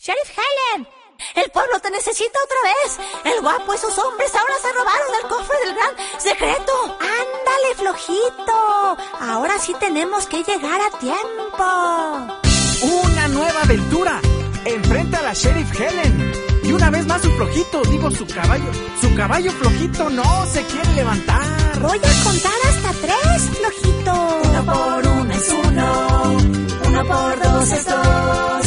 Sheriff Helen, el pueblo te necesita otra vez. El guapo y sus hombres ahora se robaron el cofre del gran secreto. Ándale, flojito. Ahora sí tenemos que llegar a tiempo. Una nueva aventura. Enfrenta a la Sheriff Helen. Y una vez más su flojito, su caballo flojito no se quiere levantar. Voy a contar hasta 3, flojito. 1 por 1 es 1, 1 por 2 es 2.